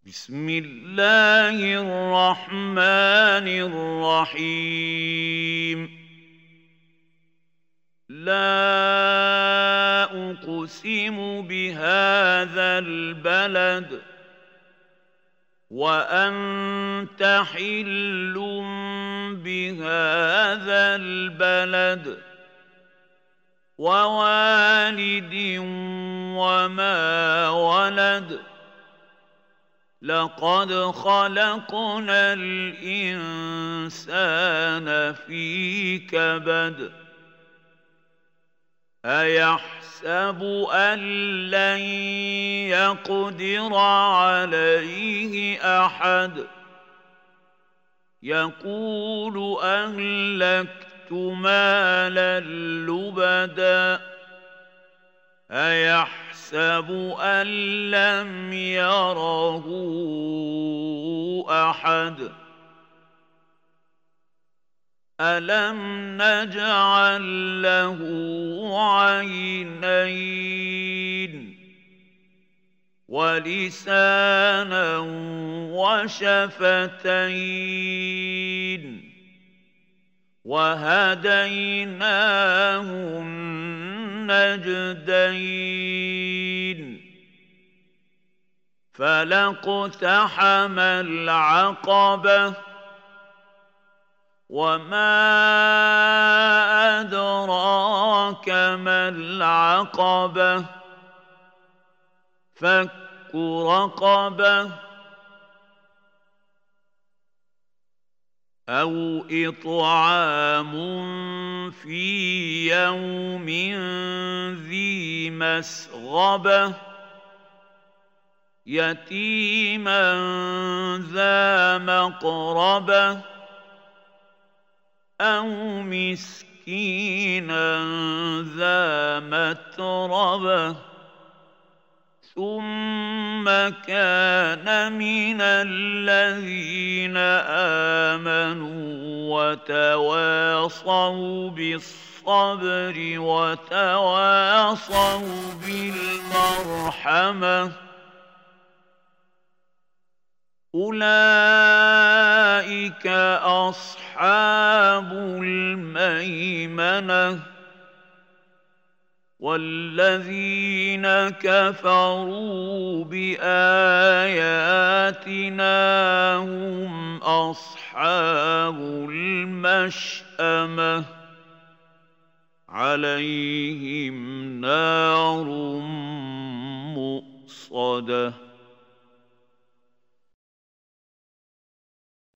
بسم الله الرحمن الرحيم لا أقسم بهذا البلد وأنت حل بهذا البلد ووالد وما ولد لقد خلقنا الإنسان في كبد أيحسب أن لن يقدر عليه أحد يقول أهلكت مالا لبدا أيحسب أن لم يره أحد ألم نجعل له عينين ولسانا وشفتين وهديناه النجدين فلاقتحم العقبة وما أدراك ما العقبة فك رقبة أو إطعام في يوم ذي مسغبة يتيما ذا مقربة أو مسكينا ذا متربة ثم كان من الذين آمنوا وتواصوا بالصبر وتواصوا بالمرحمة أولئك أصحاب الميمنة والذين كفروا بآياتنا هم أصحاب المشأمة عليهم نار مؤصدة